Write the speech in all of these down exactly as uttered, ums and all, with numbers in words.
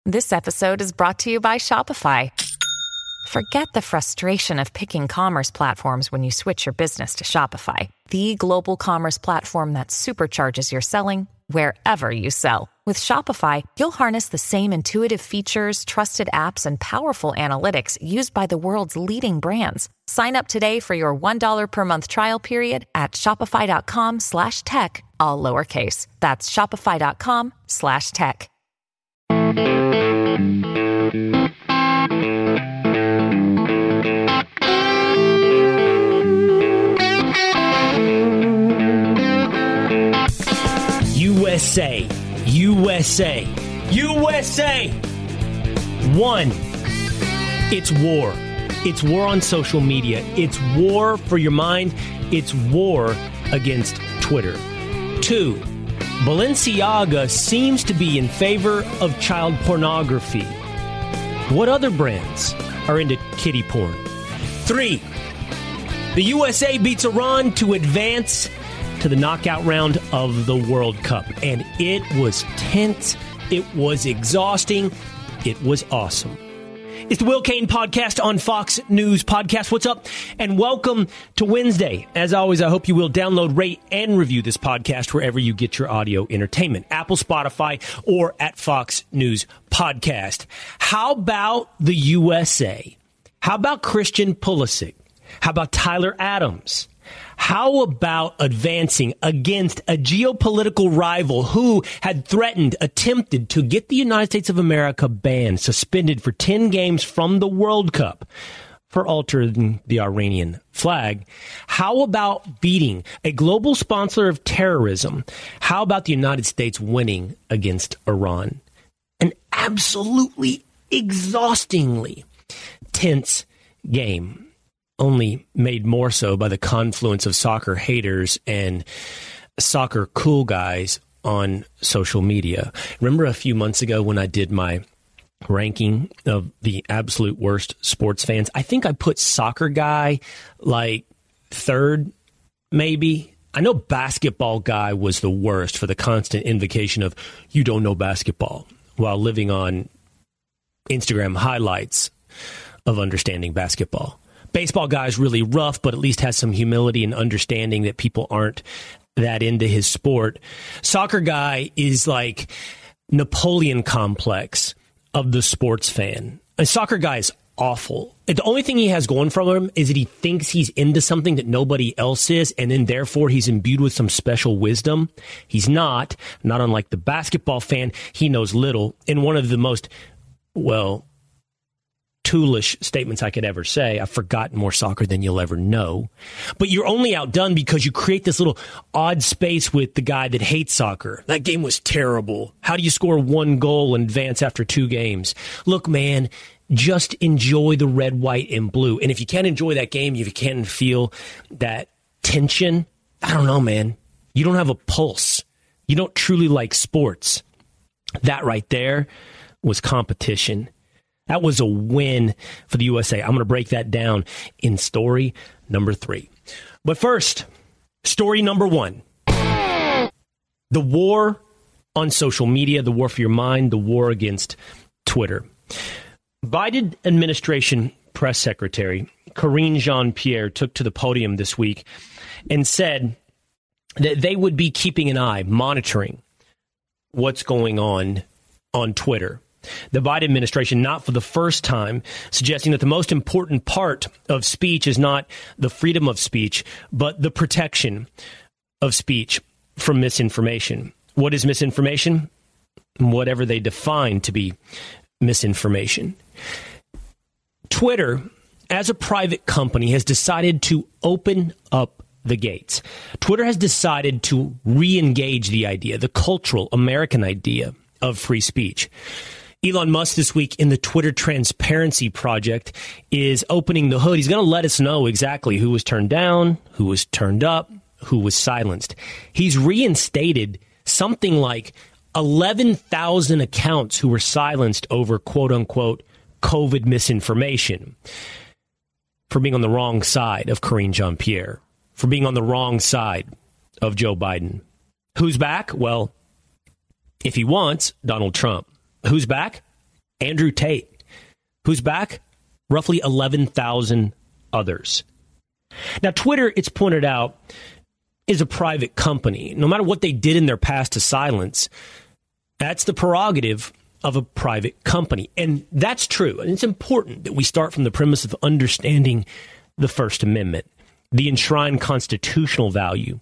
This episode is brought to you by Shopify. Forget the frustration of picking commerce platforms when you switch your business to Shopify, the global commerce platform that supercharges your selling wherever you sell. With Shopify, you'll harness the same intuitive features, trusted apps, and powerful analytics used by the world's leading brands. Sign up today for your one dollar per month trial period at shopify.com slash tech, all lowercase. That's shopify.com slash tech. U S A, U S A, U S A. One, it's war. It's war on social media. It's war for your mind. It's war against Twitter. Two, Balenciaga seems to be in favor of child pornography. What other brands are into kiddie porn? Three, the U S A beats Iran to advance to the knockout round of the World Cup. And it was tense. It was exhausting. It was awesome. It's the Will Cain Podcast on Fox News Podcast. What's up? And welcome to Wednesday. As always, I hope you will download, rate, and review this podcast wherever you get your audio entertainment. Apple, Spotify, or at Fox News Podcast. How about the U S A? How about Christian Pulisic? How about Tyler Adams? How about advancing against a geopolitical rival who had threatened, attempted to get the United States of America banned, suspended for ten games from the World Cup for altering the Iranian flag? How about beating a global sponsor of terrorism? How about the United States winning against Iran? An absolutely exhaustingly tense game. Only made more so by the confluence of soccer haters and soccer cool guys on social media. Remember a few months ago when I did my ranking of the absolute worst sports fans? I think I put soccer guy like third, maybe. I know basketball guy was the worst for the constant invocation of you don't know basketball while living on Instagram highlights of understanding basketball. Baseball guy is really rough, but at least has some humility and understanding that people aren't that into his sport. Soccer guy is like Napoleon complex of the sports fan. A soccer guy is awful. The only thing he has going for him is that he thinks he's into something that nobody else is, and then therefore he's imbued with some special wisdom. He's not. Not unlike the basketball fan, he knows little. In one of the most, well, toolish statements I could ever say. I've forgotten more soccer than you'll ever know. But you're only outdone because you create this little odd space with the guy that hates soccer. That game was terrible. How do you score one goal and advance after two games? Look, man, just enjoy the red, white, and blue. And if you can't enjoy that game, if you can't feel that tension, I don't know, man. You don't have a pulse. You don't truly like sports. That right there was competition. That was a win for the U S A. I'm going to break that down in story number three. But first, story number one. The war on social media, the war for your mind, the war against Twitter. Biden administration press secretary Karine Jean-Pierre took to the podium this week and said that they would be keeping an eye, monitoring what's going on on Twitter. The Biden administration, not for the first time, suggesting that the most important part of speech is not the freedom of speech, but the protection of speech from misinformation. What is misinformation? Whatever they define to be misinformation. Twitter, as a private company, has decided to open up the gates. Twitter has decided to re-engage the idea, the cultural American idea of free speech. Elon Musk this week in the Twitter Transparency Project is opening the hood. He's going to let us know exactly who was turned down, who was turned up, who was silenced. He's reinstated something like eleven thousand accounts who were silenced over quote-unquote COVID misinformation for being on the wrong side of Karine Jean-Pierre, for being on the wrong side of Joe Biden. Who's back? Well, if he wants, Donald Trump. Who's back? Andrew Tate. Who's back? Roughly eleven thousand others. Now, Twitter, it's pointed out, is a private company. No matter what they did in their past to silence, that's the prerogative of a private company. And that's true. And it's important that we start from the premise of understanding the First Amendment, the enshrined constitutional value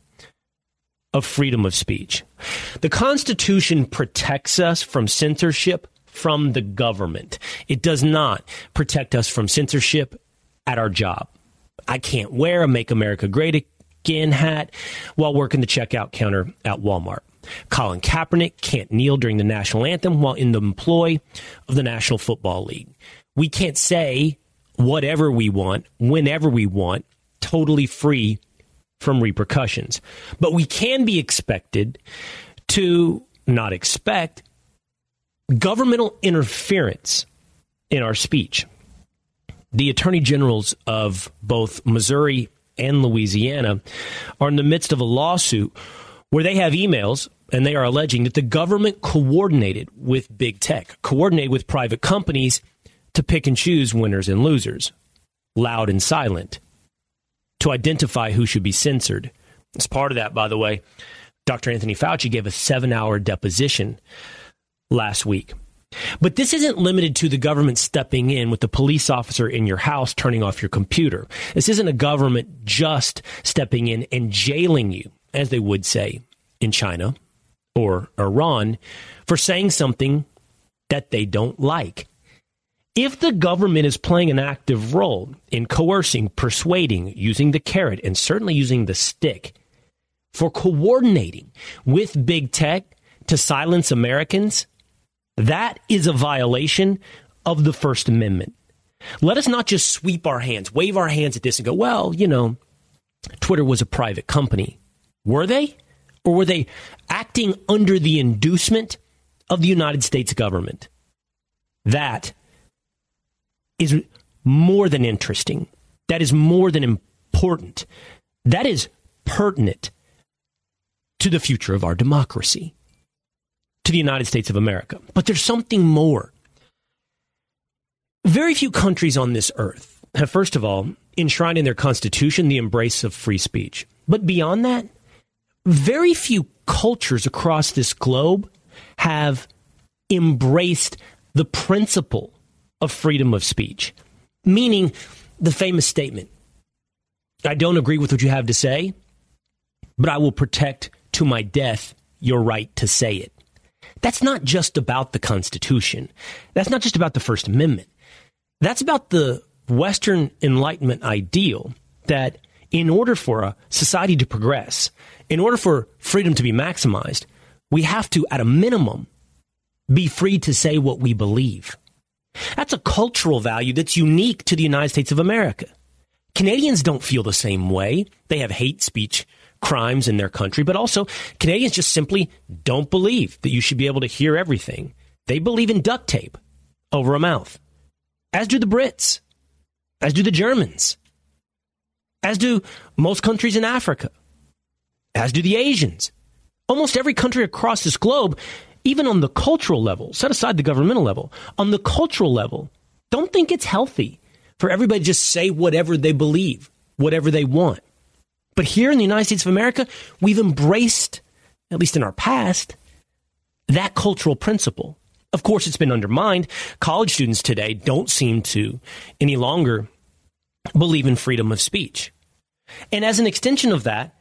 of freedom of speech. The Constitution protects us from censorship from the government. It does not protect us from censorship at our job. I can't wear a Make America Great Again hat while working the checkout counter at Walmart. Colin Kaepernick can't kneel during the national anthem while in the employ of the National Football League. We can't say whatever we want, whenever we want, totally free from repercussions. But we can be expected to not expect governmental interference in our speech. The attorney generals of both Missouri and Louisiana are in the midst of a lawsuit where they have emails and they are alleging that the government coordinated with big tech, coordinated with private companies to pick and choose winners and losers, loud and silent, to identify who should be censored. As part of that, by the way, Doctor Anthony Fauci gave a seven-hour deposition last week. But this isn't limited to the government stepping in with the police officer in your house turning off your computer. This isn't a government just stepping in and jailing you, as they would say in China or Iran, for saying something that they don't like. If the government is playing an active role in coercing, persuading, using the carrot, and certainly using the stick for coordinating with big tech to silence Americans, that is a violation of the First Amendment. Let us not just sweep our hands, wave our hands at this and go, well, you know, Twitter was a private company. Were they? Or were they acting under the inducement of the United States government? That is more than interesting. That is more than important. That is pertinent to the future of our democracy, to the United States of America. But there's something more. Very few countries on this earth have, first of all, enshrined in their constitution the embrace of free speech. But beyond that, very few cultures across this globe have embraced the principle of freedom of speech, meaning the famous statement, I don't agree with what you have to say, but I will protect to my death your right to say it. That's not just about the Constitution. That's not just about the First Amendment. That's about the Western Enlightenment ideal that in order for a society to progress, in order for freedom to be maximized, we have to, at a minimum, be free to say what we believe. That's a cultural value that's unique to the United States of America. Canadians don't feel the same way. They have hate speech crimes in their country, but also Canadians just simply don't believe that you should be able to hear everything. They believe in duct tape over a mouth, as do the Brits, as do the Germans, as do most countries in Africa, as do the Asians. Almost every country across this globe, even on the cultural level, set aside the governmental level, on the cultural level, don't think it's healthy for everybody to just say whatever they believe, whatever they want. But here in the United States of America, we've embraced, at least in our past, that cultural principle. Of course, it's been undermined. College students today don't seem to any longer believe in freedom of speech. And as an extension of that,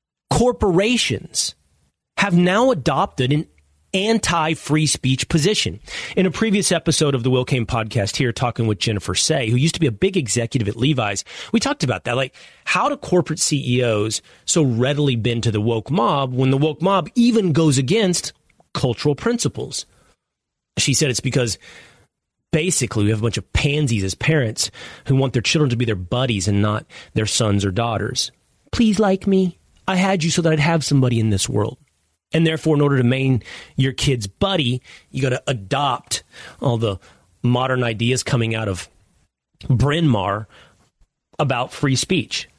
corporations have now adopted an anti-free speech position. In a previous episode of the Will Cain podcast here, talking with Jennifer Say, who used to be a big executive at Levi's, we talked about that. Like, how do corporate C E Os so readily bend to the woke mob when the woke mob even goes against cultural principles? She said it's because basically we have a bunch of pansies as parents who want their children to be their buddies and not their sons or daughters. Please like me. I had you so that I'd have somebody in this world. And therefore, in order to maintain your kid's buddy, you got to adopt all the modern ideas coming out of Bryn Mawr about free speech.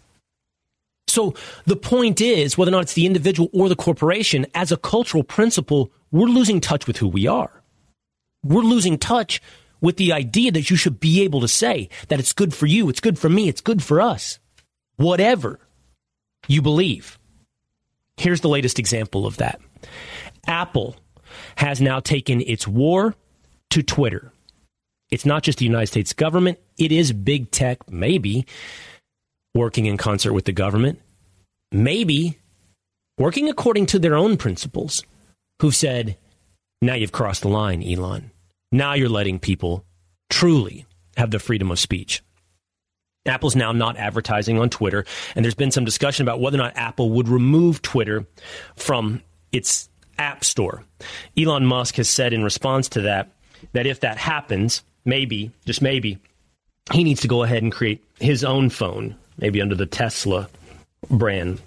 So the point is, whether or not it's the individual or the corporation, as a cultural principle, we're losing touch with who we are. We're losing touch with the idea that you should be able to say that it's good for you, it's good for me, it's good for us. Whatever you believe. Here's the latest example of that. Apple has now taken its war to Twitter. It's not just the United States government. It is big tech, maybe, working in concert with the government. Maybe working according to their own principles, who've said, now you've crossed the line, Elon. Now you're letting people truly have the freedom of speech. Apple's now not advertising on Twitter, and there's been some discussion about whether or not Apple would remove Twitter from its app store. Elon Musk has said in response to that, that if that happens, maybe, just maybe, he needs to go ahead and create his own phone, maybe under the Tesla brand.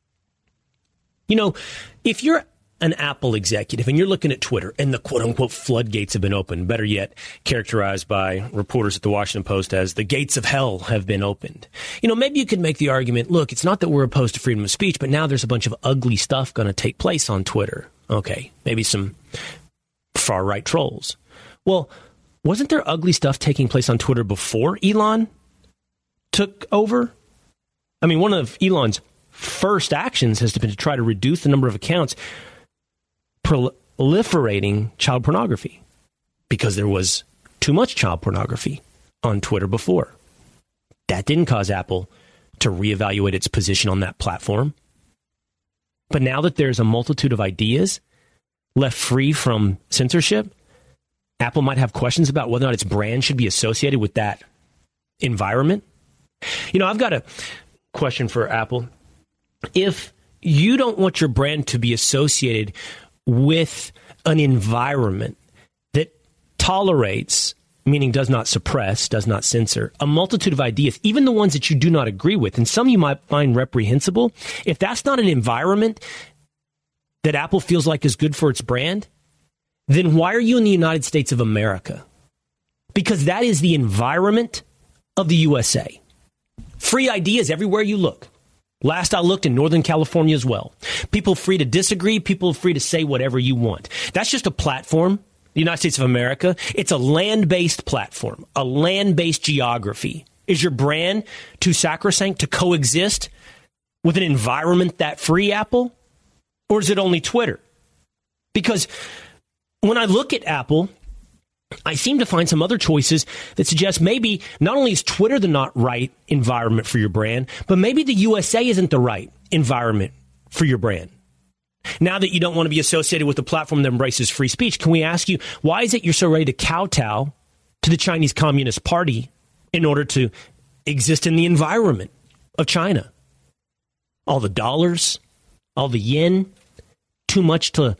You know, if you're an Apple executive and you're looking at Twitter and the quote-unquote floodgates have been opened, better yet, characterized by reporters at the Washington Post as the gates of hell have been opened. You know, maybe you could make the argument, look, it's not that we're opposed to freedom of speech, but now there's a bunch of ugly stuff going to take place on Twitter. Okay, maybe some far-right trolls. Well, wasn't there ugly stuff taking place on Twitter before Elon took over? I mean, one of Elon's first actions has been to try to reduce the number of accounts proliferating child pornography because there was too much child pornography on Twitter before. That didn't cause Apple to reevaluate its position on that platform. But now that there's a multitude of ideas left free from censorship, Apple might have questions about whether or not its brand should be associated with that environment. You know, I've got a question for Apple. If you don't want your brand to be associated with an environment that tolerates, meaning does not suppress, does not censor, a multitude of ideas, even the ones that you do not agree with, and some you might find reprehensible, if that's not an environment that Apple feels like is good for its brand, then why are you in the United States of America? Because that is the environment of the U S A. Free ideas everywhere you look. Last I looked, in Northern California as well. People free to disagree. People free to say whatever you want. That's just a platform, the United States of America. It's a land-based platform, a land-based geography. Is your brand too sacrosanct to coexist with an environment that free, Apple? Or is it only Twitter? Because when I look at Apple, I seem to find some other choices that suggest maybe not only is Twitter the not right environment for your brand, but maybe the U S A isn't the right environment for your brand. Now that you don't want to be associated with a platform that embraces free speech, can we ask you, why is it you're so ready to kowtow to the Chinese Communist Party in order to exist in the environment of China? All the dollars, all the yen, too much to,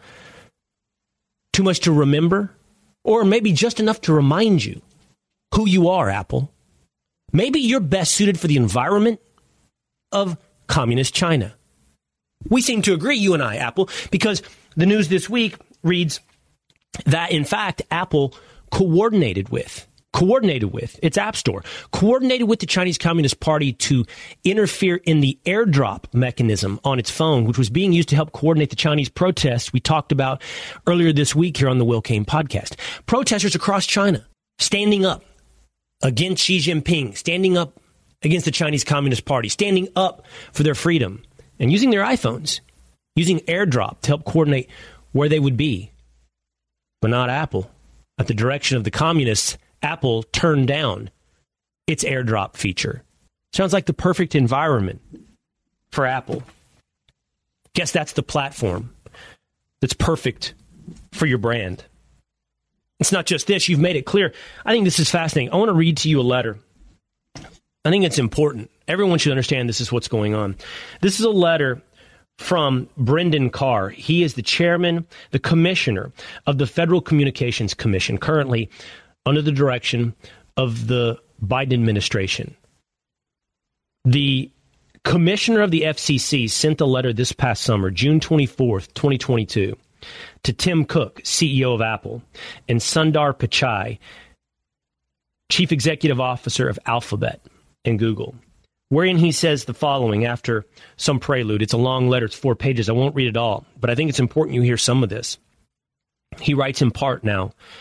too much to remember? Or maybe just enough to remind you who you are, Apple. Maybe you're best suited for the environment of communist China. We seem to agree, you and I, Apple, because the news this week reads that, in fact, Apple coordinated with, coordinated with its App Store, coordinated with the Chinese Communist Party to interfere in the airdrop mechanism on its phone, which was being used to help coordinate the Chinese protests we talked about earlier this week here on the Will Cain podcast. Protesters across China standing up against Xi Jinping, standing up against the Chinese Communist Party, standing up for their freedom, and using their iPhones, using airdrop to help coordinate where they would be. But not Apple. At the direction of the communists, Apple turned down its airdrop feature. Sounds like the perfect environment for Apple. Guess that's the platform that's perfect for your brand. It's not just this. You've made it clear. I think this is fascinating. I want to read to you a letter. I think it's important. Everyone should understand this is what's going on. This is a letter from Brendan Carr. He is the chairman, the commissioner of the Federal Communications Commission, currently under the direction of the Biden administration. The commissioner of the F C C sent a letter this past summer, June twenty-fourth, twenty twenty-two, to Tim Cook, C E O of Apple, and Sundar Pichai, chief executive officer of Alphabet and Google, wherein he says the following after some prelude. It's a long letter. It's four pages. I won't read it all, but I think it's important you hear some of this. He writes in part now,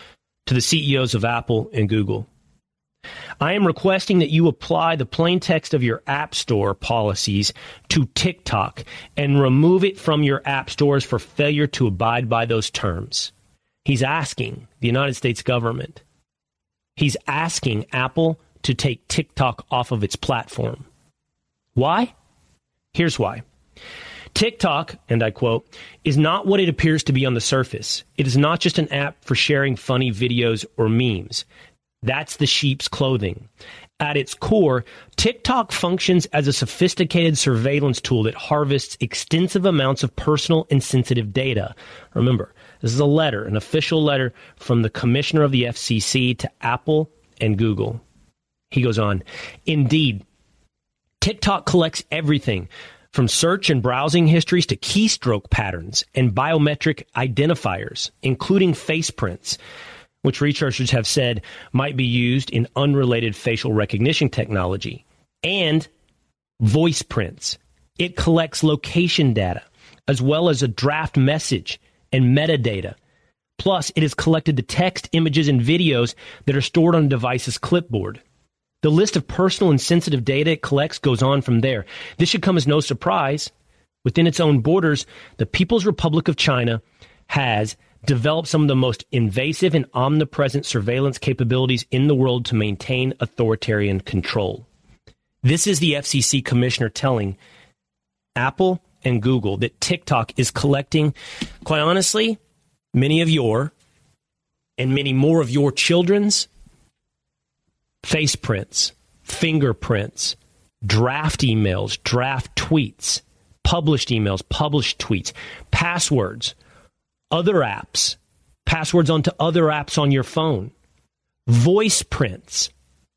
to the C E Os of Apple and Google. I am requesting that you apply the plain text of your App Store policies to TikTok and remove it from your app stores for failure to abide by those terms. He's asking the United States government. He's asking Apple to take TikTok off of its platform. Why? Here's why. TikTok, and I quote, is not what it appears to be on the surface. It is not just an app for sharing funny videos or memes. That's the sheep's clothing. At its core, TikTok functions as a sophisticated surveillance tool that harvests extensive amounts of personal and sensitive data. Remember, this is a letter, an official letter from the commissioner of the F C C to Apple and Google. He goes on, indeed, TikTok collects everything from search and browsing histories to keystroke patterns and biometric identifiers, including face prints, which researchers have said might be used in unrelated facial recognition technology, and voice prints. It collects location data, as well as a draft message and metadata. Plus, it has collected the text, images, and videos that are stored on a device's clipboard. The list of personal and sensitive data it collects goes on from there. This should come as no surprise. Within its own borders, the People's Republic of China has developed some of the most invasive and omnipresent surveillance capabilities in the world to maintain authoritarian control. This is the F C C commissioner telling Apple and Google that TikTok is collecting, quite honestly, many of your and many more of your children's face prints, fingerprints, draft emails, draft tweets, published emails, published tweets, passwords, other apps, passwords onto other apps on your phone, voice prints.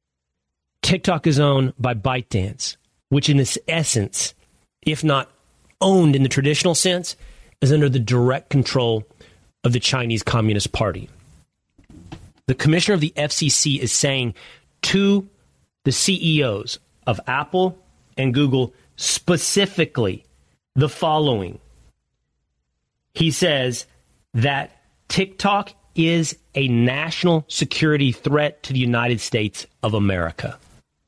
TikTok is owned by ByteDance, which in its essence, if not owned in the traditional sense, is under the direct control of the Chinese Communist Party. The commissioner of the F C C is saying to the C E Os of Apple and Google specifically the following. He says that TikTok is a national security threat to the United States of America.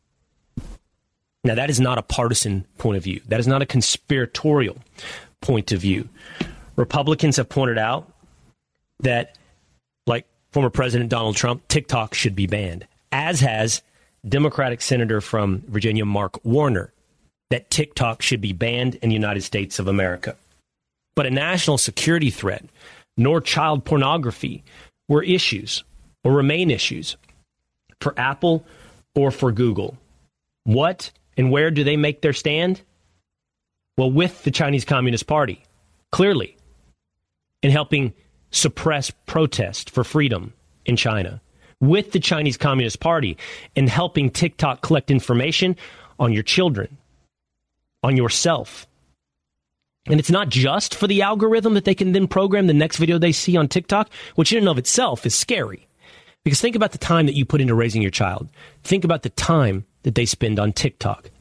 Now, that is not a partisan point of view. That is not a conspiratorial point of view. Republicans have pointed out that, like former President Donald Trump, TikTok should be banned, as has Democratic Senator from Virginia, Mark Warner, that TikTok should be banned in the United States of America. But a national security threat, nor child pornography, were issues or remain issues for Apple or for Google. What and where do they make their stand? Well, with the Chinese Communist Party, clearly, in helping suppress protest for freedom in China, with the Chinese Communist Party, in helping TikTok collect information on your children, on yourself. And it's not just for the algorithm that they can then program the next video they see on TikTok, which in and of itself is scary. Because think about the time that you put into raising your child. Think about the time that they spend on TikTok.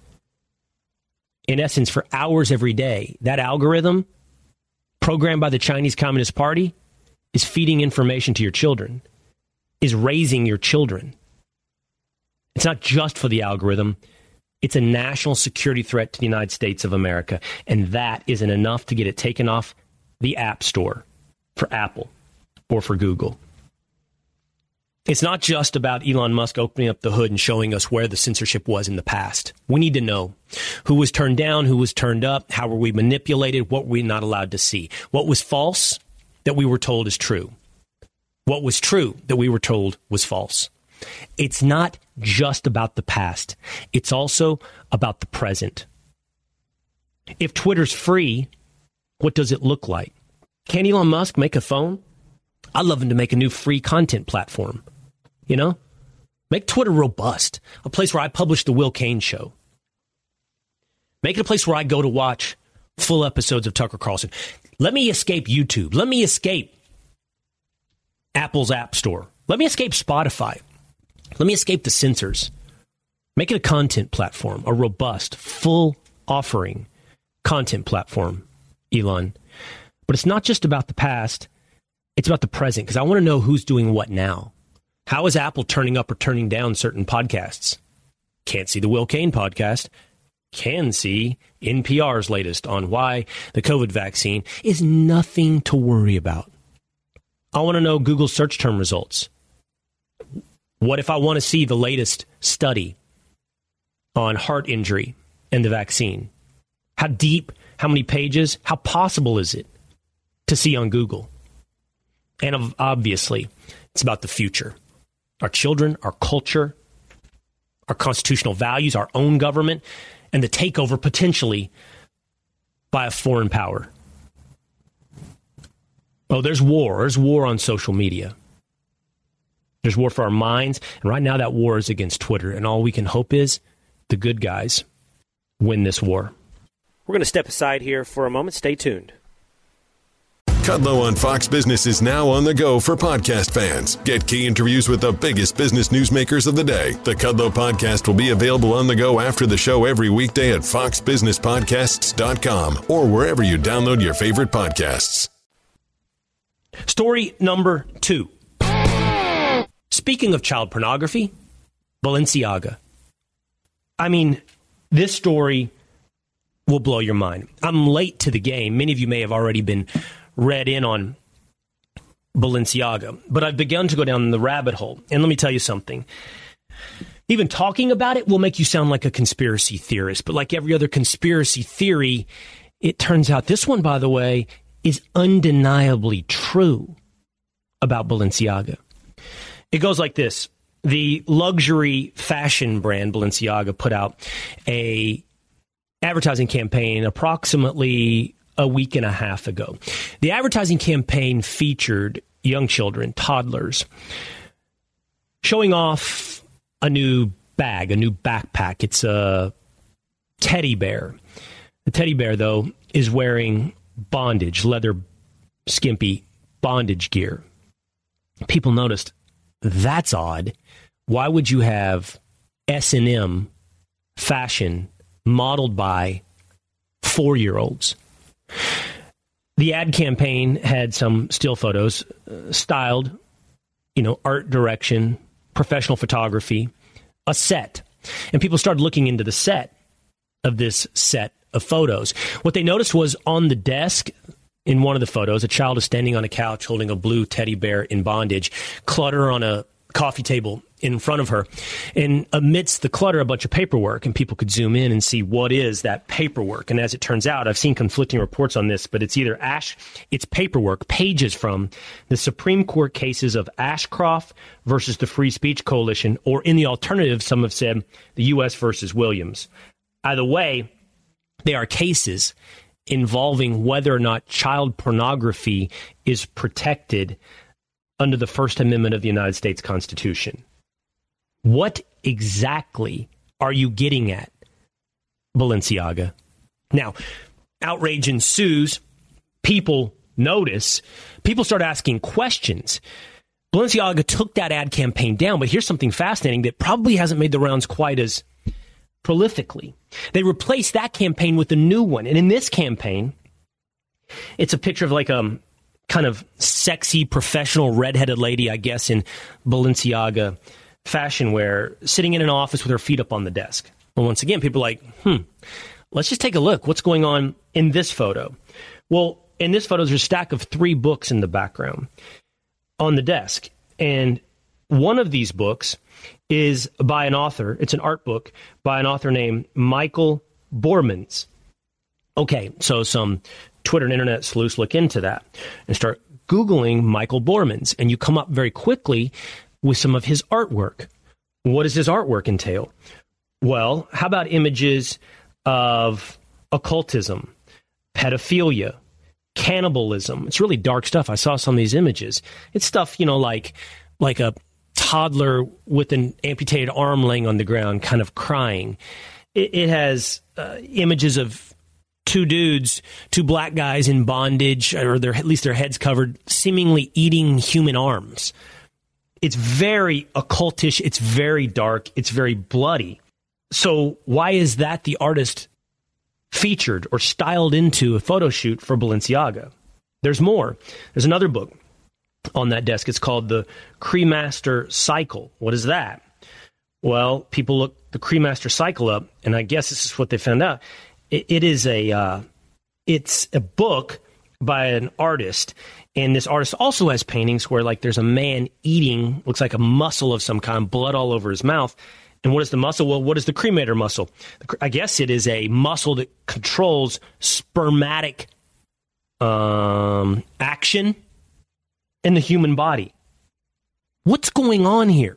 In essence, for hours every day, that algorithm programmed by the Chinese Communist Party is feeding information to your children, is raising your children. It's not just for the algorithm. It's a national security threat to the United States of America, and that isn't enough to get it taken off the App Store for Apple or for Google. It's not just about Elon Musk opening up the hood and showing us where the censorship was in the past. We need to know who was turned down, who was turned up, how were we manipulated, what were we not allowed to see, what was false that we were told is true, what was true that we were told was false. It's not just about the past. It's also about the present. If Twitter's free, what does it look like? Can Elon Musk make a phone? I'd love him to make a new free content platform. You know? Make Twitter robust. A place where I publish the Will Cain Show. Make it a place where I go to watch full episodes of Tucker Carlson. Let me escape YouTube. Let me escape Apple's App Store. Let me escape Spotify. Let me escape the censors. Make it a content platform, a robust, full offering content platform, Elon. But it's not just about the past. It's about the present, because I want to know who's doing what now. How is Apple turning up or turning down certain podcasts? Can't see the Will Cain podcast. Can see N P R's latest on why the COVID vaccine is nothing to worry about. I want to know Google search term results. What if I want to see the latest study on heart injury and the vaccine? How deep, how many pages, how possible is it to see on Google? And obviously, it's about the future. Our children, our culture, our constitutional values, our own government, and the takeover potentially by a foreign power. Oh, there's war. There's war on social media. There's war for our minds. And right now that war is against Twitter. And all we can hope is the good guys win this war. We're going to step aside here for a moment. Stay tuned. Kudlow on Fox Business is now on the go for podcast fans. Get key interviews with the biggest business newsmakers of the day. The Kudlow podcast will be available on the go after the show every weekday at fox business podcasts dot com or wherever you download your favorite podcasts. Story number two. Speaking of child pornography, Balenciaga. I mean, this story will blow your mind. I'm late to the game. Many of you may have already been read in on Balenciaga, but I've begun to go down the rabbit hole. And let me tell you something. Even talking about it will make you sound like a conspiracy theorist, but like every other conspiracy theory, it turns out this one, by the way, is undeniably true about Balenciaga. It goes like this. The luxury fashion brand Balenciaga put out a advertising campaign approximately a week and a half ago. The advertising campaign featured young children, toddlers, showing off a new bag, a new backpack. It's a teddy bear. The teddy bear, though, is wearing bondage, leather, skimpy bondage gear. People noticed, that's odd. Why would you have S and M fashion modeled by four-year-olds? The ad campaign had some still photos, uh, styled, you know, art direction, professional photography, a set. And people started looking into the set of this set of photos. What they noticed was on the desk in one of the photos, a child is standing on a couch holding a blue teddy bear in bondage, clutter on a coffee table in front of her. And amidst the clutter, a bunch of paperwork, and people could zoom in and see what is that paperwork. And as it turns out, I've seen conflicting reports on this, but it's either Ash, it's paperwork, pages from the Supreme Court cases of Ashcroft versus the Free Speech Coalition, or in the alternative, some have said the U S versus Williams. Either way, they are cases involving whether or not child pornography is protected under the First Amendment of the United States Constitution. What exactly are you getting at, Balenciaga? Now, outrage ensues. People notice. People start asking questions. Balenciaga took that ad campaign down, but here's something fascinating that probably hasn't made the rounds quite as prolifically. They replaced that campaign with a new one. And in this campaign, it's a picture of like a kind of sexy, professional, redheaded lady, I guess, in Balenciaga fashion wear, sitting in an office with her feet up on the desk. Well, once again, people are like, hmm, let's just take a look. What's going on in this photo? Well, in this photo, there's a stack of three books in the background on the desk. And one of these books is by an author. It's an art book by an author named Michael Bormans. Okay, so some Twitter and internet sleuths look into that and start Googling Michael Bormans, and you come up very quickly with some of his artwork. What does his artwork entail? Well, how about images of occultism, pedophilia, cannibalism? It's really dark stuff. I saw some of these images. It's stuff, you know, like like a toddler with an amputated arm laying on the ground, kind of crying. It, it has uh, images of two dudes, two black guys in bondage, or their, at least their heads covered, seemingly eating human arms. It's very occultish. It's very dark. It's very bloody. So why is that the artist featured or styled into a photo shoot for Balenciaga? There's more. There's another book on that desk. It's called the Cremaster Cycle. What is that? Well, people look the Cremaster Cycle up, and I guess this is what they found out. It, it is a uh, it's a book by an artist, and this artist also has paintings where, like, there's a man eating, looks like a muscle of some kind, blood all over his mouth. And what is the muscle? Well, what is the cremator muscle? I guess it is a muscle that controls spermatic um, action in the human body. What's going on here?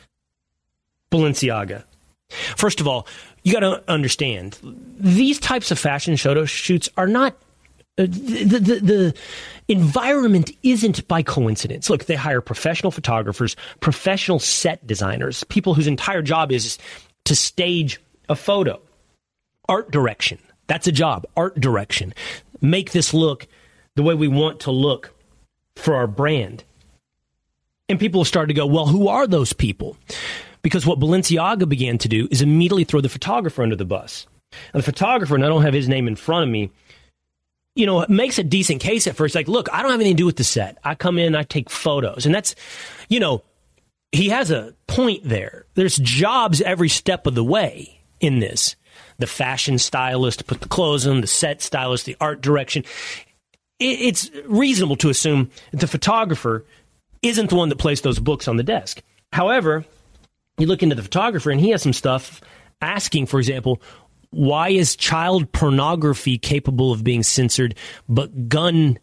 Balenciaga. First of all, you got to understand, these types of fashion photo shoots are not, uh, the, the, the environment isn't by coincidence. Look, they hire professional photographers, professional set designers, people whose entire job is to stage a photo. Art direction. That's a job. Art direction. Make this look the way we want to look for our brand. And people have started to go, well, who are those people? Because what Balenciaga began to do is immediately throw the photographer under the bus. And the photographer, and I don't have his name in front of me, you know, makes a decent case at first. Like, look, I don't have anything to do with the set. I come in, I take photos. And that's, you know, he has a point there. There's jobs every step of the way in this. The fashion stylist put the clothes on, the set stylist, the art direction. It's reasonable to assume that the photographer isn't the one that placed those books on the desk. However, you look into the photographer and he has some stuff asking, for example, why is child pornography capable of being censored, but gun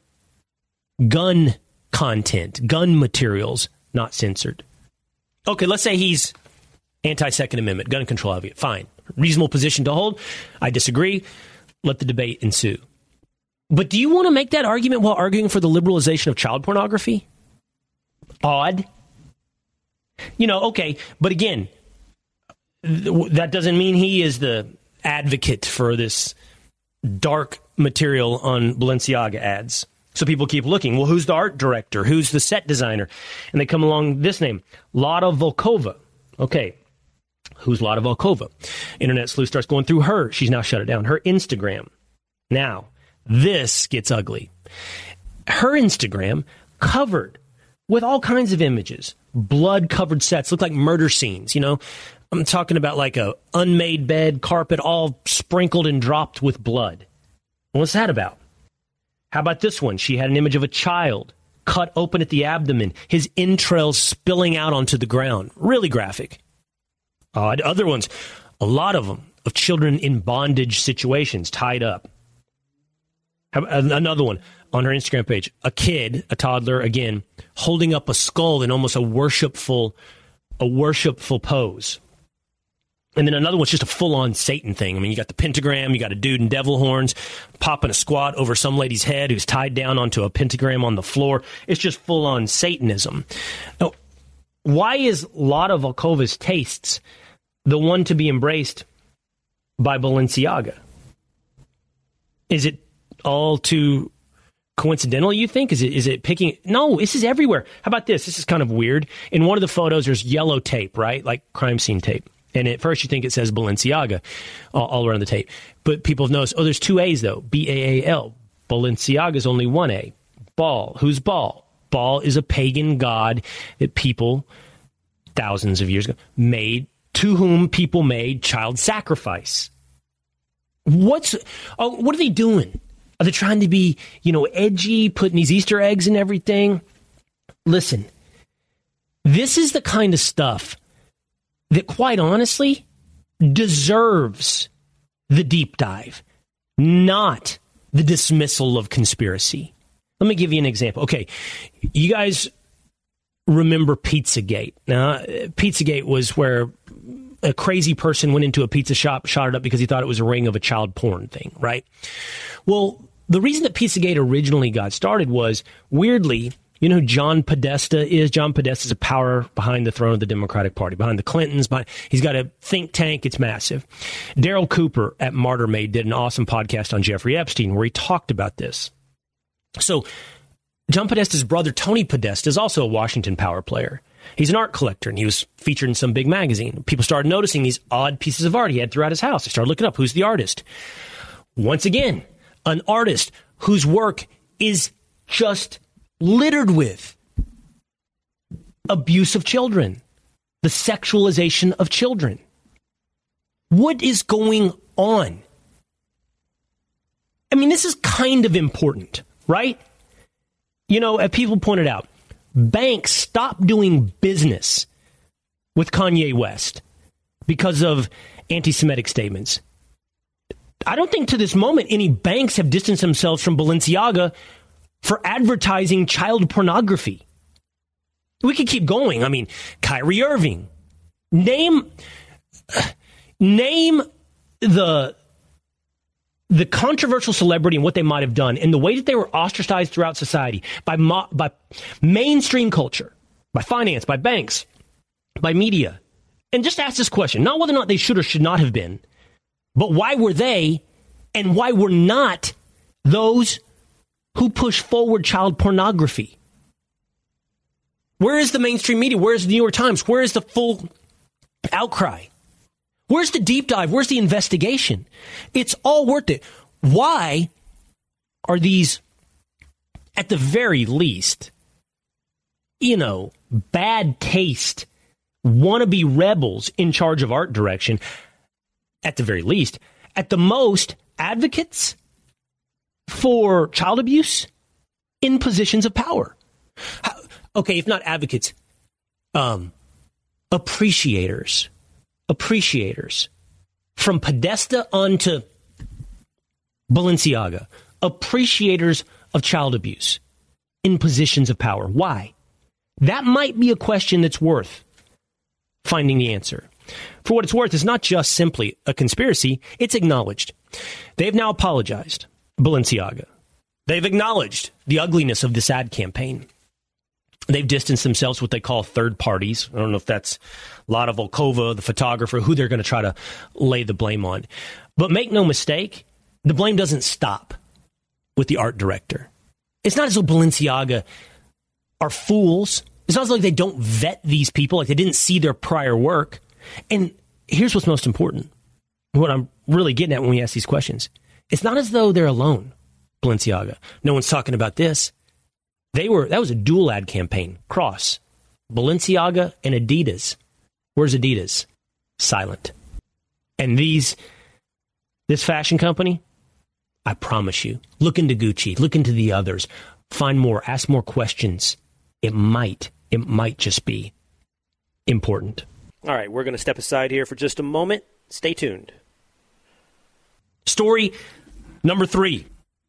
gun content, gun materials not censored? Okay, let's say he's anti-Second Amendment, gun control advocate. Fine. Reasonable position to hold. I disagree. Let the debate ensue. But do you want to make that argument while arguing for the liberalization of child pornography? Odd. You know, okay, but again, th- that doesn't mean he is the advocate for this dark material on Balenciaga ads. So people keep looking. Well, who's the art director? Who's the set designer? And they come along this name, Lada Volkova. Okay, who's Lada Volkova? Internet sleuth starts going through her. She's now shut it down. Her Instagram. Now, this gets ugly. Her Instagram covered with all kinds of images, blood-covered sets, look like murder scenes, you know. I'm talking about like a unmade bed, carpet, all sprinkled and dropped with blood. What's that about? How about this one? She had an image of a child cut open at the abdomen, his entrails spilling out onto the ground. Really graphic. Odd. Other ones, a lot of them, of children in bondage situations, tied up. Another one on her Instagram page, a kid, a toddler, again, holding up a skull in almost a worshipful, a worshipful pose. And then another one's just a full-on Satan thing. I mean, you got the pentagram, you got a dude in devil horns popping a squat over some lady's head who's tied down onto a pentagram on the floor. It's just full-on Satanism. Now, why is Lada Volkova's tastes the one to be embraced by Balenciaga? Is it all too coincidental, you think? Is it is it picking? No, this is everywhere. How about this? This is kind of weird. In one of the photos, there's yellow tape, right? Like crime scene tape. And at first you think it says Balenciaga all, all around the tape. But people have noticed, oh, there's two A's, though. B A A L. Balenciaga's only one A. Baal. Who's Baal? Baal is a pagan god that people, thousands of years ago, made, to whom people made child sacrifice. What's, oh, what are they doing? Are they trying to be, you know, edgy, putting these Easter eggs and everything? Listen, this is the kind of stuff that, quite honestly, deserves the deep dive, not the dismissal of conspiracy. Let me give you an example. Okay, you guys remember Pizzagate. Now, Pizzagate was where a crazy person went into a pizza shop, shot it up because he thought it was a ring of a child porn thing, right? Well, the reason that Pizzagate originally got started was, weirdly, you know who John Podesta is? John Podesta is a power behind the throne of the Democratic Party, behind the Clintons. Behind, he's got a think tank. It's massive. Daryl Cooper at Martyr Made did an awesome podcast on Jeffrey Epstein where he talked about this. So John Podesta's brother, Tony Podesta, is also a Washington power player. He's an art collector, and he was featured in some big magazine. People started noticing these odd pieces of art he had throughout his house. They started looking up, who's the artist? Once again, an artist whose work is just littered with abuse of children, the sexualization of children. What is going on? I mean, this is kind of important, right? You know, as people pointed out, banks stopped doing business with Kanye West because of anti-Semitic statements. I don't think to this moment any banks have distanced themselves from Balenciaga for advertising child pornography. We could keep going. I mean, Kyrie Irving. Name, name the, the controversial celebrity and what they might have done and the way that they were ostracized throughout society by, mo- by mainstream culture, by finance, by banks, by media. And just ask this question, not whether or not they should or should not have been, but why were they and why were not those who push forward child pornography? Where is the mainstream media? Where is the New York Times? Where is the full outcry? Where's the deep dive? Where's the investigation? It's all worth it. Why are these, at the very least, you know, bad taste, wannabe rebels in charge of art direction? At the very least, at the most, advocates for child abuse in positions of power. How, okay, if not advocates, um, appreciators, appreciators from Podesta onto Balenciaga, appreciators of child abuse in positions of power. Why? That might be a question that's worth finding the answer. For what it's worth, it's not just simply a conspiracy. It's acknowledged. They've now apologized, Balenciaga. They've acknowledged the ugliness of this ad campaign. They've distanced themselves from what they call third parties. I don't know if that's Lada Volkova, the photographer, who they're going to try to lay the blame on. But make no mistake, the blame doesn't stop with the art director. It's not as though Balenciaga are fools. It's not as though they don't vet these people, like they didn't see their prior work. And here's what's most important. What I'm really getting at when we ask these questions. It's not as though they're alone, Balenciaga. No one's talking about this. They were, that was a dual ad campaign. Cross. Balenciaga and Adidas. Where's Adidas? Silent. And these, this fashion company, I promise you, look into Gucci, look into the others, find more, ask more questions. It might, it might just be important. All right, we're going to step aside here for just a moment. Stay tuned. Story number three.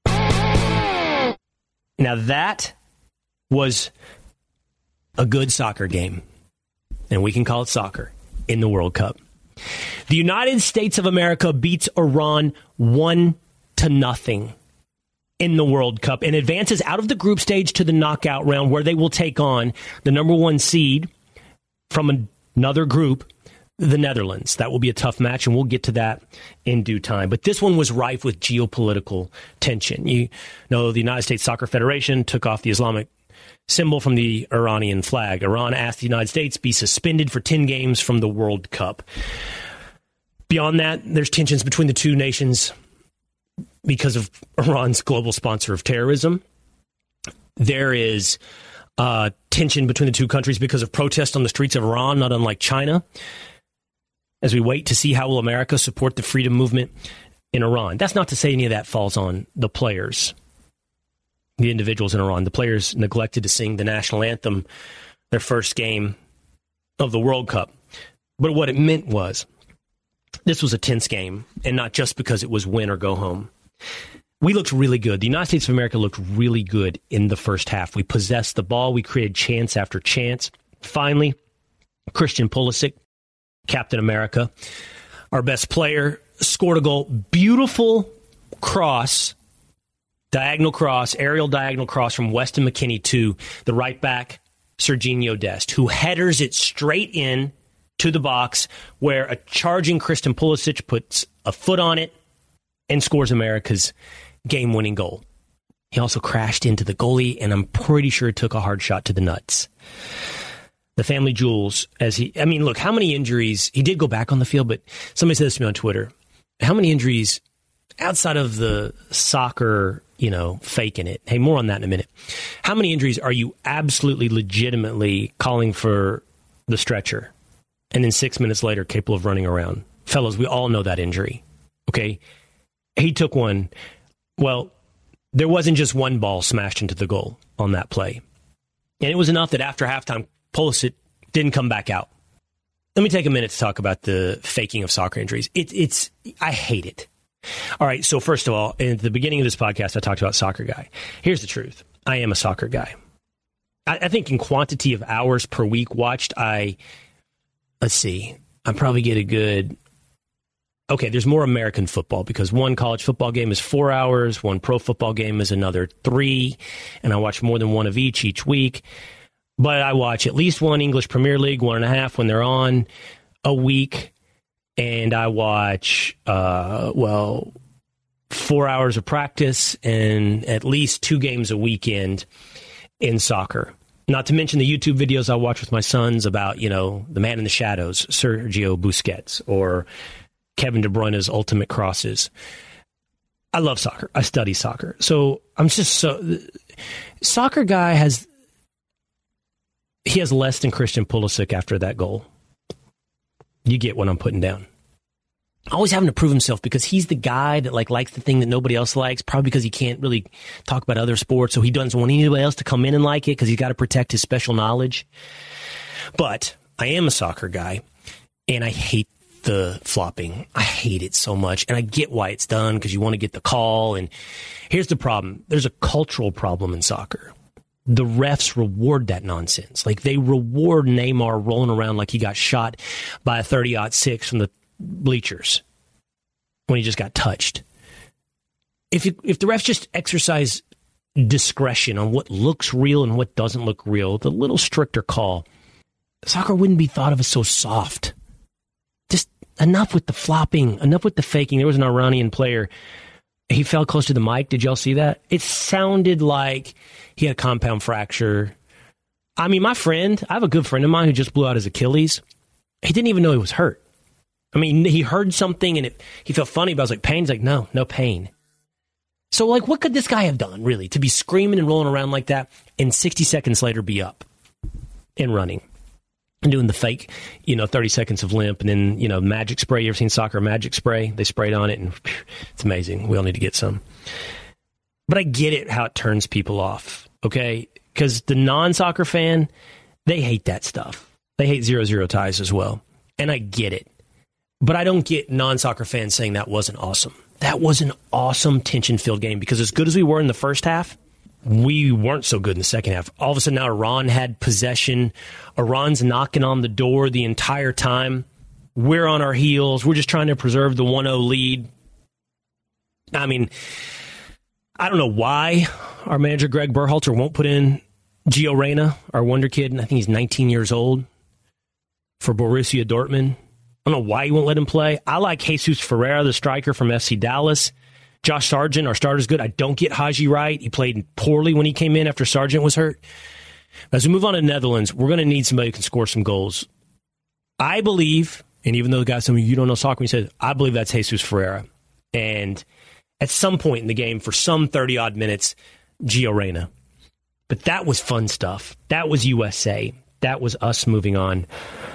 Now that was a good soccer game, and we can call it soccer, in the World Cup. The United States of America beats Iran one to nothing in the World Cup and advances out of the group stage to the knockout round, where they will take on the number one seed from another group, the Netherlands. That will be a tough match, and we'll get to that in due time. But this one was rife with geopolitical tension. You know, the United States Soccer Federation took off the Islamic symbol from the Iranian flag. Iran asked the United States be suspended for ten games from the World Cup. Beyond that, there's tensions between the two nations because of Iran's global sponsor of terrorism. There is uh, tension between the two countries because of protests on the streets of Iran, not unlike China, as we wait to see how will America support the freedom movement in Iran. That's not to say any of that falls on the players, the individuals in Iran. The players neglected to sing the national anthem their first game of the World Cup. But what it meant was this was a tense game, and not just because it was win or go home. We looked really good. The United States of America looked really good in the first half. We possessed the ball. We created chance after chance. Finally, Christian Pulisic, Captain America, our best player, scored a goal. Beautiful cross, diagonal cross, aerial diagonal cross from Weston McKennie to the right back, Sergiño Dest, who headers it straight in to the box, where a charging Christian Pulisic puts a foot on it and scores America's game-winning goal. He also crashed into the goalie, and I'm pretty sure took a hard shot to the nuts. The family jewels, as he, I mean, look, how many injuries, he did go back on the field, but somebody said this to me on Twitter, how many injuries outside of the soccer, you know, faking it. Hey, more on that in a minute. How many injuries are you absolutely legitimately calling for the stretcher and then six minutes later capable of running around? Fellas, we all know that injury. Okay? He took one. Well, there wasn't just one ball smashed into the goal on that play. And it was enough that after halftime, Pulisic didn't come back out. Let me take a minute to talk about the faking of soccer injuries. It, it's, I hate it. All right, so first of all, at the beginning of this podcast, I talked about soccer guy. Here's the truth. I am a soccer guy. I, I think in quantity of hours per week watched, I, let's see, I probably get a good, okay, there's more American football because one college football game is four hours, one pro football game is another three, and I watch more than one of each each week. But I watch at least one English Premier League, one and a half when they're on a week. And I watch, uh, well, four hours of practice and at least two games a weekend in soccer. Not to mention the YouTube videos I watch with my sons about, you know, the man in the shadows, Sergio Busquets, or Kevin De Bruyne's ultimate crosses. I love soccer. I study soccer. So I'm just so... Soccer guy has... He has less than Christian Pulisic after that goal. You get what I'm putting down. Always having to prove himself because he's the guy that like likes the thing that nobody else likes, probably because he can't really talk about other sports, so he doesn't want anybody else to come in and like it because he's got to protect his special knowledge. But I am a soccer guy, and I hate the flopping. I hate it so much, and I get why it's done because you want to get the call. And here's the problem. There's a cultural problem in soccer. The refs reward that nonsense. Like, they reward Neymar rolling around like he got shot by a thirty aught six from the bleachers when he just got touched. If you, if the refs just exercise discretion on what looks real and what doesn't look real, the little stricter call, soccer wouldn't be thought of as so soft. Just enough with the flopping, enough with the faking. There was an Iranian player. He fell close to the mic. Did y'all see that? It sounded like he had a compound fracture. I mean, my friend, I have a good friend of mine who just blew out his Achilles. He didn't even know he was hurt. I mean, he heard something and it, he felt funny, but I was like, pain? He's like, no, no pain. So, like, what could this guy have done, really, to be screaming and rolling around like that and sixty seconds later be up and running and doing the fake, you know, thirty seconds of limp and then, you know, magic spray. You ever seen soccer magic spray? They sprayed on it and phew, it's amazing. We all need to get some. But I get it, how it turns people off, okay? Because the non-soccer fan, they hate that stuff. They hate zero-zero ties as well. And I get it. But I don't get non-soccer fans saying that wasn't awesome. That was an awesome tension-filled game because as good as we were in the first half, we weren't so good in the second half. All of a sudden now Iran had possession. Iran's knocking on the door the entire time. We're on our heels. We're just trying to preserve the one oh lead. I mean, I don't know why our manager Greg Berhalter won't put in Gio Reyna, our wonder kid. I think he's nineteen years old for Borussia Dortmund. I don't know why he won't let him play. I like Jesus Ferreira, the striker from F C Dallas. Josh Sargent, our starter's good. I don't get Haji right. He played poorly when he came in after Sargent was hurt. As we move on to Netherlands, we're going to need somebody who can score some goals. I believe, and even though the guy, some of you don't know soccer, he said, I believe that's Jesus Ferreira. And at some point in the game, for some thirty-odd minutes, Gio Reyna. But that was fun stuff. That was U S A. That was us moving on.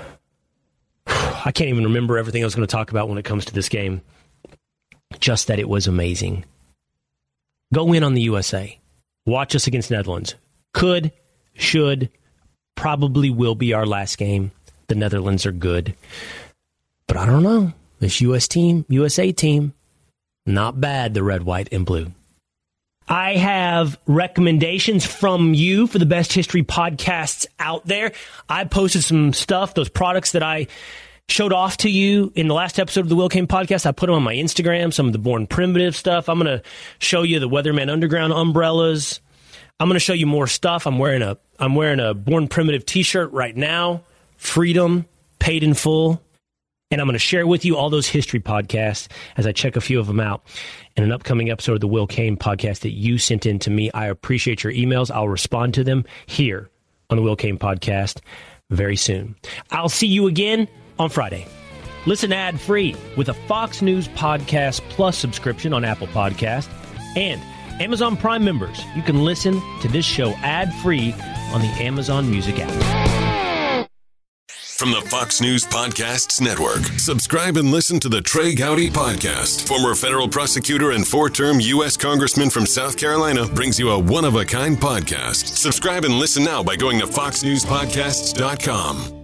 I can't even remember everything I was going to talk about when it comes to this game. Just that it was amazing. Go in on the U S A. Watch us against Netherlands. Could, should, probably will be our last game. The Netherlands are good. But I don't know. This U S team, U S A team, not bad, the red, white, and blue. I have recommendations from you for the best history podcasts out there. I posted some stuff, those products that I showed off to you in the last episode of the Will Kane podcast. I put them on my Instagram, some of the Born Primitive stuff. I'm going to show you the Weatherman Underground umbrellas. I'm going to show you more stuff. I'm wearing a I'm wearing a Born Primitive t-shirt right now. Freedom, paid in full. And I'm going to share with you all those history podcasts as I check a few of them out in an upcoming episode of the Will Kane podcast that you sent in to me. I appreciate your emails. I'll respond to them here on the Will Kane podcast very soon. I'll see you again on Friday. Listen ad-free with a Fox News Podcast Plus subscription on Apple Podcast and Amazon Prime members, you can listen to this show ad-free on the Amazon Music app. From the Fox News Podcasts Network, subscribe and listen to the Trey Gowdy Podcast. Former federal prosecutor and four-term U S Congressman from South Carolina brings you a one-of-a-kind podcast. Subscribe and listen now by going to fox news podcasts dot com.